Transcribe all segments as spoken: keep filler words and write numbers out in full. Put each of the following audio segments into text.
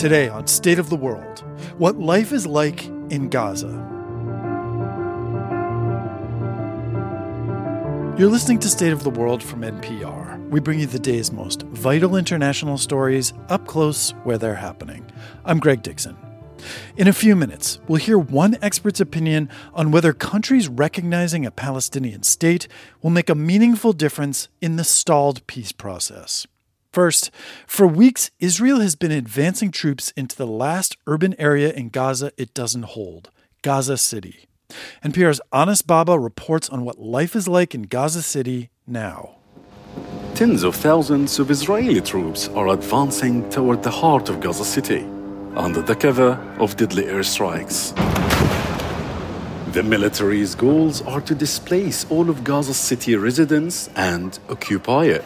Today on State of the World, what life is like in Gaza. You're listening to State of the World from N P R. We bring you the day's most vital international stories up close where they're happening. I'm Greg Dixon. In a few minutes, we'll hear one expert's opinion on whether countries recognizing a Palestinian state will make a meaningful difference in the stalled peace process. First, for weeks, Israel has been advancing troops into the last urban area in Gaza it doesn't hold, Gaza City. N P R's Anas Baba reports on what life is like in Gaza City now. Tens of thousands of Israeli troops are advancing toward the heart of Gaza City, under the cover of deadly airstrikes. The military's goals are to displace all of Gaza City residents and occupy it.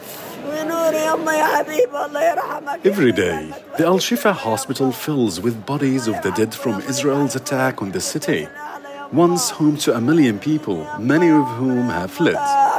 Every day, the Al-Shifa hospital fills with bodies of the dead from Israel's attack on the city, once home to a million people, many of whom have fled.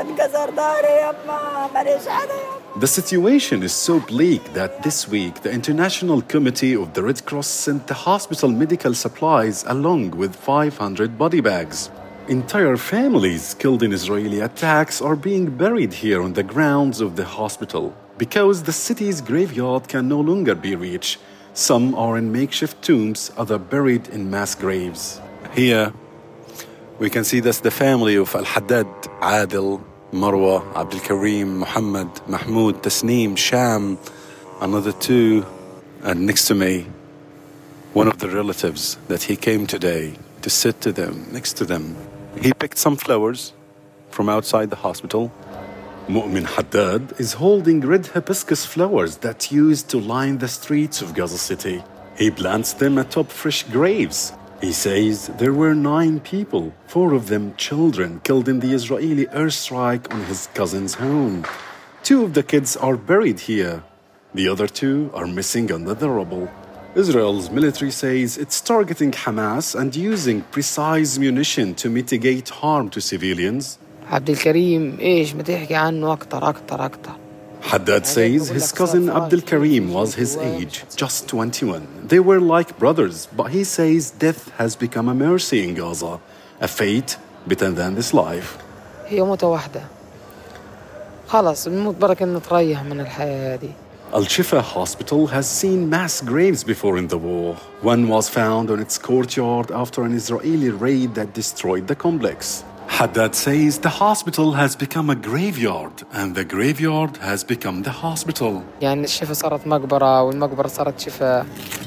The situation is so bleak that this week the International Committee of the Red Cross sent the hospital medical supplies along with five hundred body bags. Entire families killed in Israeli attacks are being buried here on the grounds of the hospital because the city's graveyard can no longer be reached. Some are in makeshift tombs, others buried in mass graves. Here, we can see that's the family of Al-Haddad, Adil, Marwa, Abdul Karim, Muhammad, Mahmoud, Tasneem, Sham, another two, and next to me, one of the relatives that he came today to sit to them, next to them. He picked some flowers from outside the hospital. Mu'min Haddad is holding red hibiscus flowers that's used to line the streets of Gaza City. He plants them atop fresh graves. He says there were nine people, four of them children, killed in the Israeli airstrike on his cousin's home. Two of the kids are buried here. The other two are missing under the rubble. Israel's military says it's targeting Hamas and using precise munition to mitigate harm to civilians. عبد الكريم ايش ما تحكي عنه اكتر اكتر اكتر. Haddad says his cousin Abdul Karim was his age, just twenty-one. They were like brothers, but he says death has become a mercy in Gaza, a fate better than this life. هي موتة واحدة. خلاص بنموت بركة نتريح من الحياة هذه. Al-Shifa hospital has seen mass graves before in the war. One was found on its courtyard after an Israeli raid that destroyed the complex. Haddad says the hospital has become a graveyard and the graveyard has become the hospital. يعني الشفا صارت مقبرة والمقبرة صارت شفا.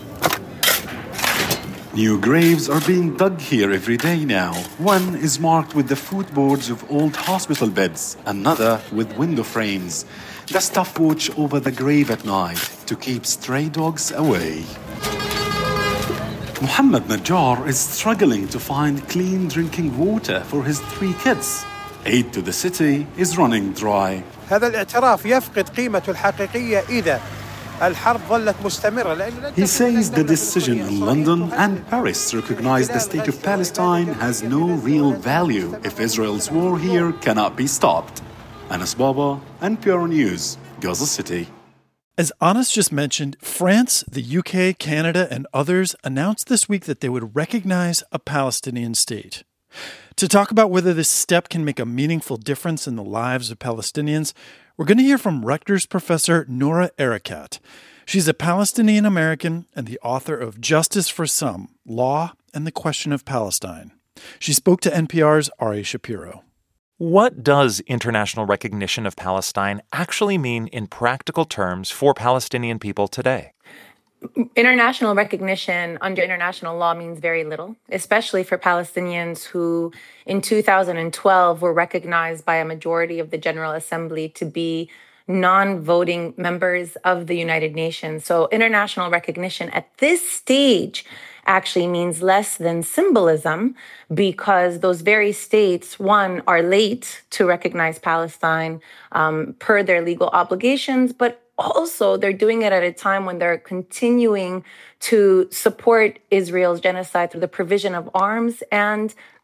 New graves are being dug here every day now. One is marked with the footboards of old hospital beds, another with window frames. The staff watch over the grave at night to keep stray dogs away. Muhammad Najjar is struggling to find clean drinking water for his three kids. Aid to the city is running dry. هذا الاعتراف يفقد قيمته الحقيقية إذا الحرب ظلت مستمرة. He says the decision in London and Paris to recognize the state of Palestine has no real value if Israel's war here cannot be stopped. Anas Baba, N P R News, Gaza City. As Anas just mentioned, France, the U K, Canada, and others announced this week that they would recognize a Palestinian state. To talk about whether this step can make a meaningful difference in the lives of Palestinians, we're going to hear from Rutgers professor Noura Erakat. She's a Palestinian American and the author of Justice for Some, Law and the Question of Palestine. She spoke to N P R's Ari Shapiro. What does international recognition of Palestine actually mean in practical terms for Palestinian people today? International recognition under international law means very little, especially for Palestinians who in two thousand twelve were recognized by a majority of the General Assembly to be non-voting members of the United Nations. So international recognition at this stage actually means less than symbolism because those very states, one, are late to recognize Palestine um, per their legal obligations, but also they're doing it at a time when they're continuing to support Israel's genocide through the provision of arms and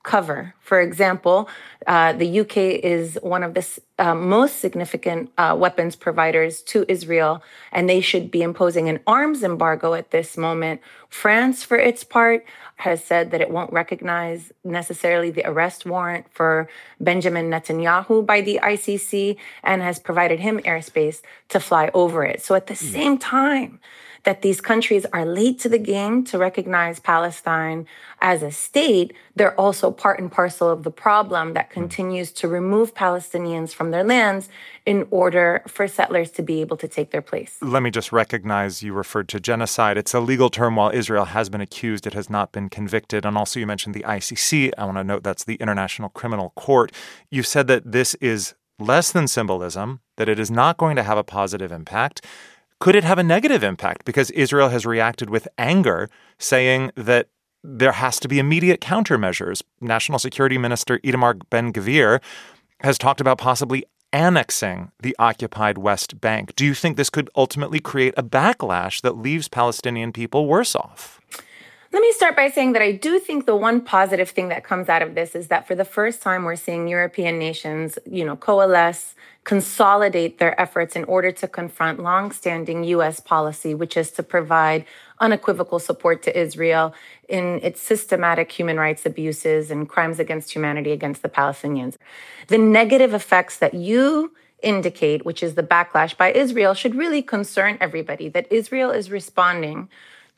cover. For example, uh, the U K is one of the uh, most significant uh, weapons providers to Israel, and they should be imposing an arms embargo at this moment. France, for its part, has said that it won't recognize necessarily the arrest warrant for Benjamin Netanyahu by the I C C and has provided him airspace to fly over it. So at the mm. same time that these countries are late to the game to recognize Palestine as a state, they're also part and parcel of the problem that continues to remove Palestinians from their lands in order for settlers to be able to take their place. Let me just recognize you referred to genocide. It's a legal term. While Israel has been accused, it has not been convicted. And also you mentioned the I C C. I want to note that's the International Criminal Court. You said that this is less than symbolism, that it is not going to have a positive impact. Could it have a negative impact? Because Israel has reacted with anger, saying that there has to be immediate countermeasures. National Security Minister Itamar Ben-Gvir has talked about possibly annexing the occupied West Bank. Do you think this could ultimately create a backlash that leaves Palestinian people worse off? Let me start by saying that I do think the one positive thing that comes out of this is that for the first time, we're seeing European nations, you know, coalesce, consolidate their efforts in order to confront longstanding U S policy, which is to provide unequivocal support to Israel in its systematic human rights abuses and crimes against humanity against the Palestinians. The negative effects that you indicate, which is the backlash by Israel, should really concern everybody, that Israel is responding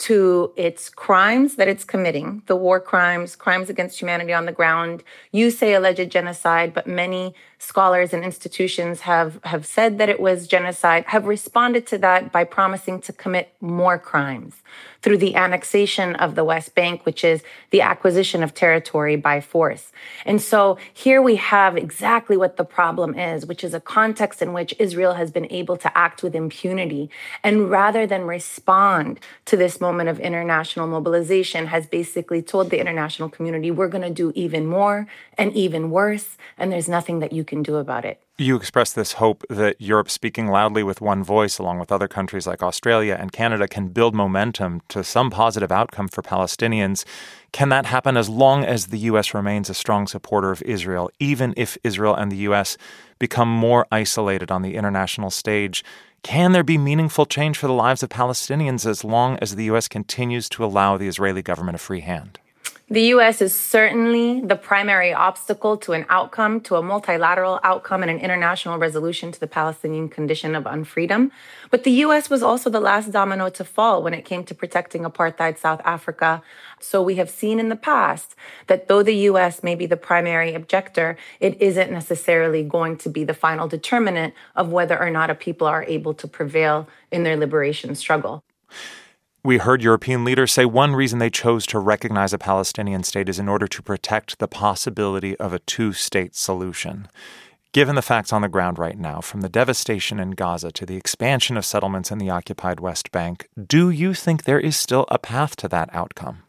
to its crimes that it's committing, the war crimes, crimes against humanity on the ground. You say alleged genocide, but many scholars and institutions have, have said that it was genocide, have responded to that by promising to commit more crimes through the annexation of the West Bank, which is the acquisition of territory by force. And so here we have exactly what the problem is, which is a context in which Israel has been able to act with impunity. And rather than respond to this moment of international mobilization, has basically told the international community, we're going to do even more and even worse, and there's nothing that you can do about it. You expressed this hope that Europe speaking loudly with one voice, along with other countries like Australia and Canada, can build momentum to some positive outcome for Palestinians. Can that happen as long as the U S remains a strong supporter of Israel, even if Israel and the U S become more isolated on the international stage? Can there be meaningful change for the lives of Palestinians as long as the U S continues to allow the Israeli government a free hand? The U S is certainly the primary obstacle to an outcome, to a multilateral outcome and an international resolution to the Palestinian condition of unfreedom. But the U S was also the last domino to fall when it came to protecting apartheid South Africa. So we have seen in the past that though the U S may be the primary objector, it isn't necessarily going to be the final determinant of whether or not a people are able to prevail in their liberation struggle. We heard European leaders say one reason they chose to recognize a Palestinian state is in order to protect the possibility of a two-state solution. Given the facts on the ground right now, from the devastation in Gaza to the expansion of settlements in the occupied West Bank, do you think there is still a path to that outcome?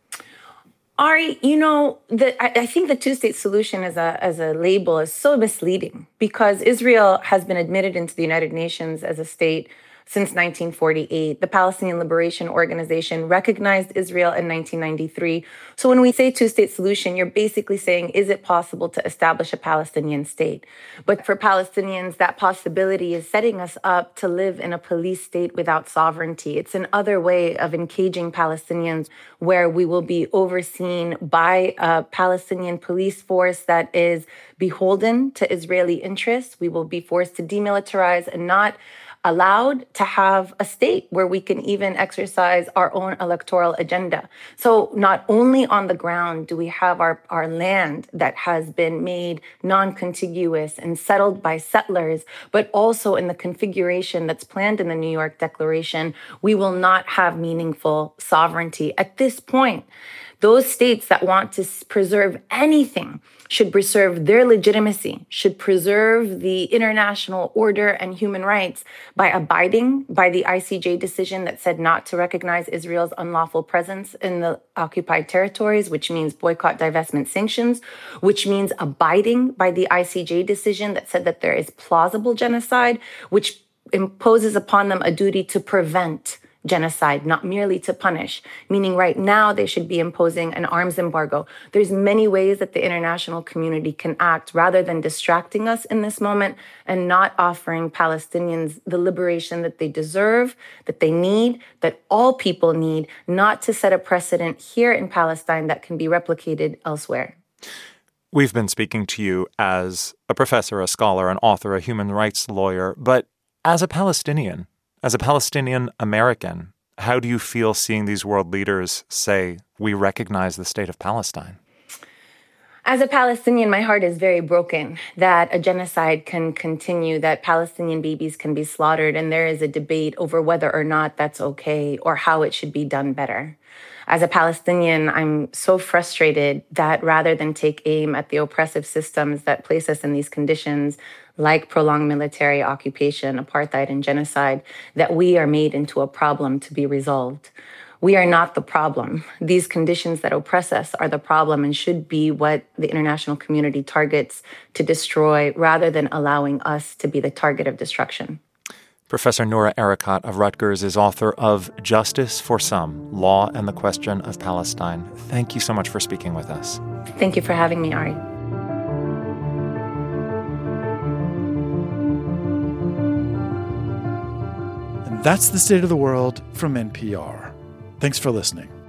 Ari, you know, the, I, I think the two-state solution as a as a label is so misleading because Israel has been admitted into the United Nations as a state since nineteen forty-eight. The Palestinian Liberation Organization recognized Israel in nineteen ninety-three. So when we say two-state solution, you're basically saying, is it possible to establish a Palestinian state? But for Palestinians, that possibility is setting us up to live in a police state without sovereignty. It's another way of engaging Palestinians where we will be overseen by a Palestinian police force that is beholden to Israeli interests. We will be forced to demilitarize and not allowed to have a state where we can even exercise our own electoral agenda. So not only on the ground do we have our, our land that has been made non-contiguous and settled by settlers, but also in the configuration that's planned in the New York Declaration, we will not have meaningful sovereignty. At this point, those states that want to preserve anything should preserve their legitimacy, should preserve the international order and human rights by abiding by the I C J decision that said not to recognize Israel's unlawful presence in the occupied territories, which means boycott, divestment, sanctions, which means abiding by the I C J decision that said that there is plausible genocide, which imposes upon them a duty to prevent genocide, not merely to punish, meaning right now they should be imposing an arms embargo. There's many ways that the international community can act rather than distracting us in this moment and not offering Palestinians the liberation that they deserve, that they need, that all people need, not to set a precedent here in Palestine that can be replicated elsewhere. We've been speaking to you as a professor, a scholar, an author, a human rights lawyer, but as a Palestinian, as a Palestinian American, how do you feel seeing these world leaders say, we recognize the state of Palestine? As a Palestinian, my heart is very broken that a genocide can continue, that Palestinian babies can be slaughtered, and there is a debate over whether or not that's okay or how it should be done better. As a Palestinian, I'm so frustrated that rather than take aim at the oppressive systems that place us in these conditions, like prolonged military occupation, apartheid, and genocide, that we are made into a problem to be resolved. We are not the problem. These conditions that oppress us are the problem and should be what the international community targets to destroy rather than allowing us to be the target of destruction. Professor Noura Erakat of Rutgers is author of Justice for Some, Law and the Question of Palestine. Thank you so much for speaking with us. Thank you for having me, Ari. And that's the State of the World from N P R. Thanks for listening.